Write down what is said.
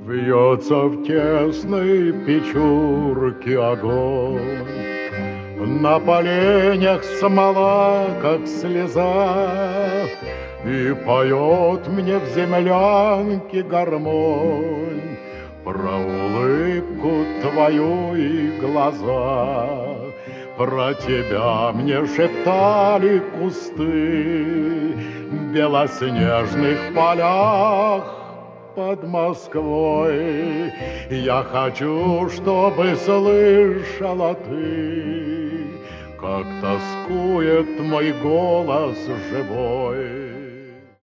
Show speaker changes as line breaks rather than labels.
Вьется в тесной печурке огонь, на поленях смола, как слеза, и поет мне в землянке гармонь про улыбку твою и глаза. Про тебя мне шептали кусты в белоснежных полях под Москвой. Я хочу, чтобы слышала ты, как тоскует мой голос живой.